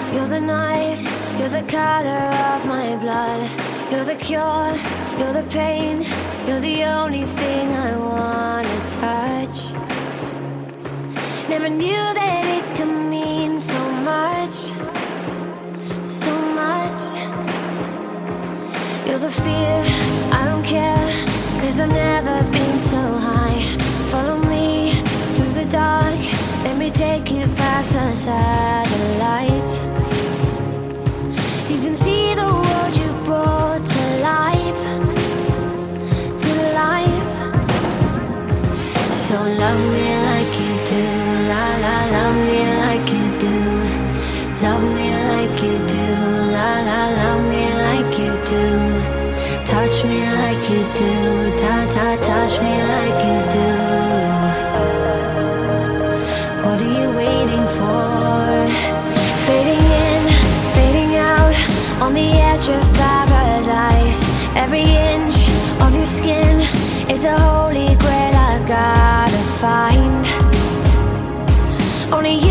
You're the night, you're the color of my blood. You're the cure, you're the pain. You're the only thing I wanna touch. Never knew that it could mean so much, so much. You're the fear, I don't care, 'cause I've never been so high. Follow me through the dark, let me take you past the satellites. You can see the world you brought to life, to life. So love me like you do, la la, love me like you do. Love me like you do, la la, love me like you do. Touch me like you do, ta ta, touch me like you do. What are you waiting for? Fading in, fading out, on the edge of paradise. Every inch of your skin is a holy grail I've gotta find. Only you